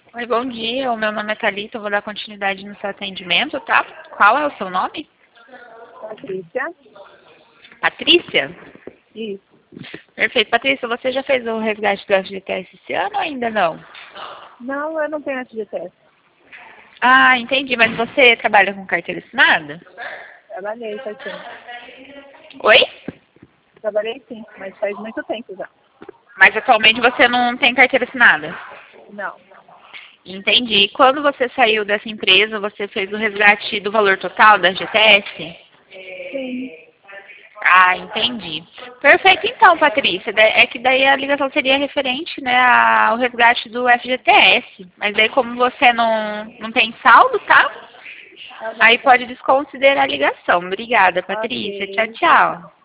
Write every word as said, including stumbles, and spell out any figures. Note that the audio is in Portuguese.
Oi, bom dia. O meu nome é Thalita. Eu vou dar continuidade no seu atendimento, tá? Qual é o seu nome? Patrícia. Patrícia? Isso. Perfeito. Patrícia, você já fez o resgate do F G T S esse ano ou ainda não? Não, eu não tenho F G T S. Ah, entendi. Mas você trabalha com carteira assinada? Trabalhei faz tempo. Oi? Trabalhei sim, mas faz muito tempo já. Mas atualmente você não tem carteira assinada? Não. Entendi. Quando você saiu dessa empresa, você fez o resgate do valor total da F G T S? Sim. Ah, entendi. Perfeito, então, Patrícia. Da- É que daí a ligação seria referente, né, ao resgate do F G T S. Mas daí como você não, não tem saldo, tá? Tá bom, Aí então. pode desconsiderar a ligação. Obrigada, Patrícia. Tchau, Ok, tchau, tchau. tchau.